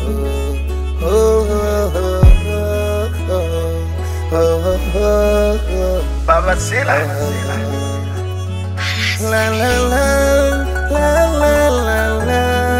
Baba Sila. La la la la la la la.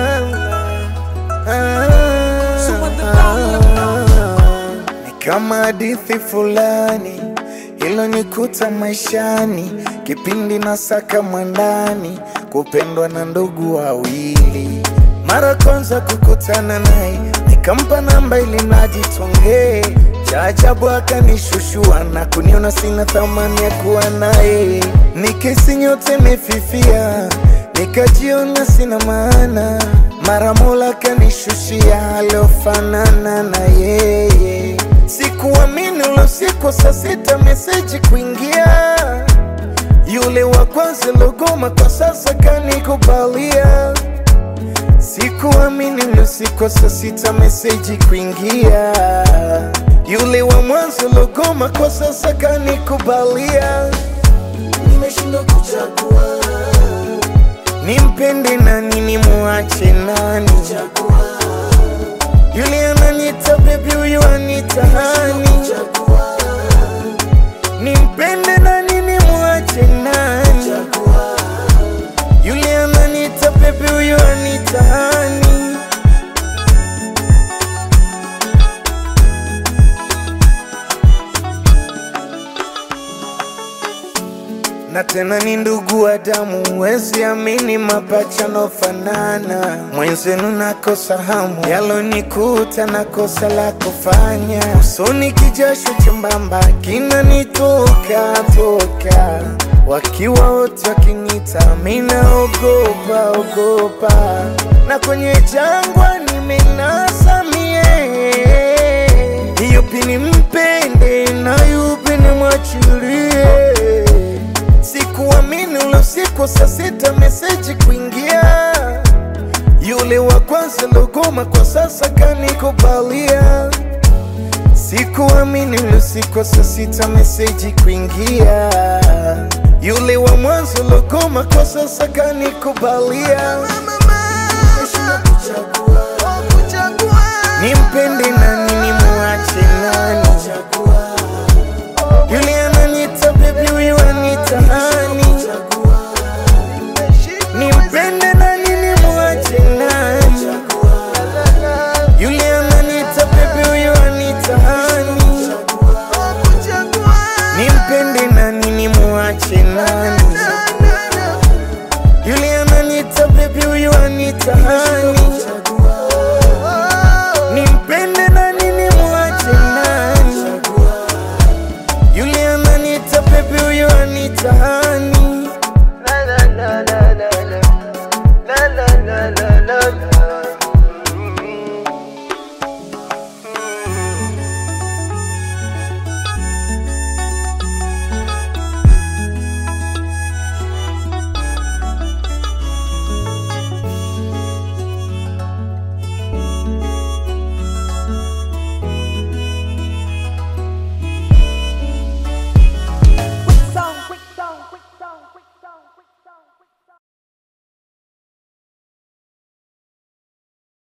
Ni kama hadithi fulani ilonikuta maishani, kipindi nasaka mwandani, kupendwa na ndugu wawili. Mara kwanza kukutana naye, nikampa namba ili najitongee. Cha ajabu akanishushua na kuniona sina thamani ya kuwa naye. Nikisi nyote mefifia, nikajiona sina maana. Mara Mola kanishushia aliofanana na yeye. Sikuamini ule usiku saa 6 meseji kuingia. Yule wa kwanza logoma kwa sasa kanikubalia. Sikuamini ule usiku saa 6 meseji kuingia. Yule wa mwanzo logoma kwa sasa kanikubalia. Nimeshindwa kuchagua, nimpende nani nimuache nani? Yule ananiita baby, huyu anita hani. Nimpende nani nimuache nani? Yule ananiita baby, huyu anita hani. Na tena ni ndugu wa damu, huwezi amini mapacha nofanana. Mwenzenu nakosa hamu, yalonikuta na kosa la kufanya. Usoni kijasho chembamba kinanitoka toka. Wakiwa wote wakinita mina ogopa. Na kwenye jangwa nimenasa mie. Yupi nimpende na yupi nimwachilie? Sikuamini ule usiku saa 6 meseji kuingia. Yule wa kwanza logoma kwa sasa kanikubalia. Sikuamini ule usiku saa 6 meseji kuingia. Yule wa mwanzo logoma kwa sasa kanikubalia. Nimpende nani nimuache nani? Yule ananiita baby, huyu anita hani. Nimpende nani nimuache nani? Yule ananiita baby, huyu anita hani. Nimpende nani nimuache nani? Yule ananiita baby, huyu anita hani. Nimpende nani nimuache nani? Yule ananiita baby, huyu anita hani.